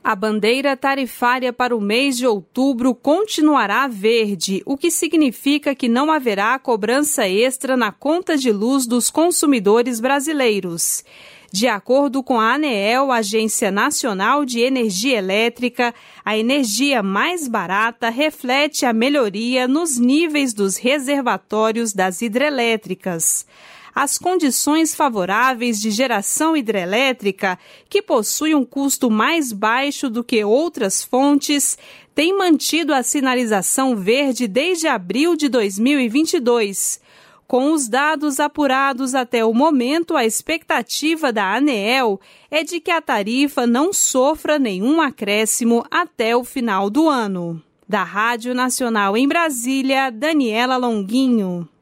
A bandeira tarifária para o mês de outubro continuará verde, o que significa que não haverá cobrança extra na conta de luz dos consumidores brasileiros. De acordo com a ANEEL, Agência Nacional de Energia Elétrica, a energia mais barata reflete a melhoria nos níveis dos reservatórios das hidrelétricas. As condições favoráveis de geração hidrelétrica, que possui um custo mais baixo do que outras fontes, têm mantido a sinalização verde desde abril de 2022. Com os dados apurados até o momento, a expectativa da ANEEL é de que a tarifa não sofra nenhum acréscimo até o final do ano. Da Rádio Nacional em Brasília, Daniela Longuinho.